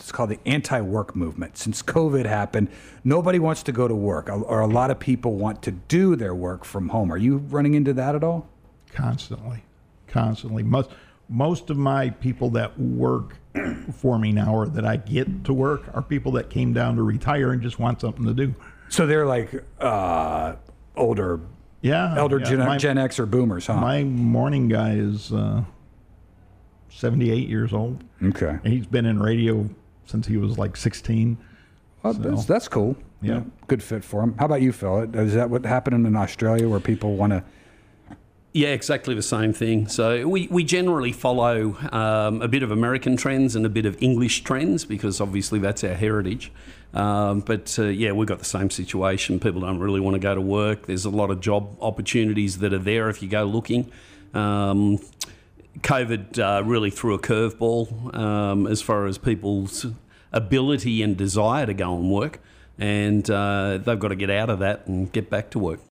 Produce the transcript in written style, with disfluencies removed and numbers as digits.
what's called the anti-work movement. Since COVID happened, nobody wants to go to work, or a lot of people want to do their work from home. Are you running into that at all? Constantly. Most of my people that work for me now, or that I get to work, are people that came down to retire and just want something to do. So they're like older Gen X or boomers, huh? My morning guy is 78 years old. Okay. And he's been in radio since he was like 16. Well, that's cool. Yeah. Good fit for him. How about you, Phil? Is that what happened in Australia where people want to... Yeah, exactly the same thing. So we generally follow a bit of American trends and a bit of English trends because obviously that's our heritage. But we've got the same situation. People don't really want to go to work. There's a lot of job opportunities that are there if you go looking. COVID really threw a curveball as far as people's ability and desire to go and work. And they've got to get out of that and get back to work.